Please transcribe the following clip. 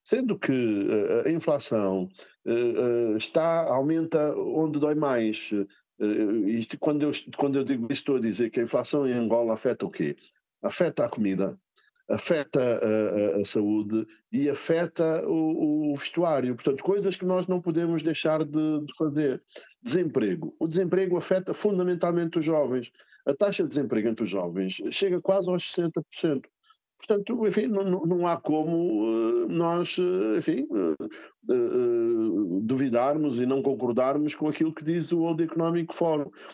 Sendo que a inflação aumenta onde dói mais. Isto, quando eu digo isto, estou a dizer que a inflação em Angola afeta o quê? Afeta a comida, afeta a saúde e afeta o vestuário. Portanto, coisas que nós não podemos deixar de fazer. Desemprego. O desemprego afeta fundamentalmente os jovens. A taxa de desemprego entre os jovens chega quase aos 60%. Portanto, enfim, não há como nós, enfim, duvidarmos e não concordarmos com aquilo que diz o World Economic Forum.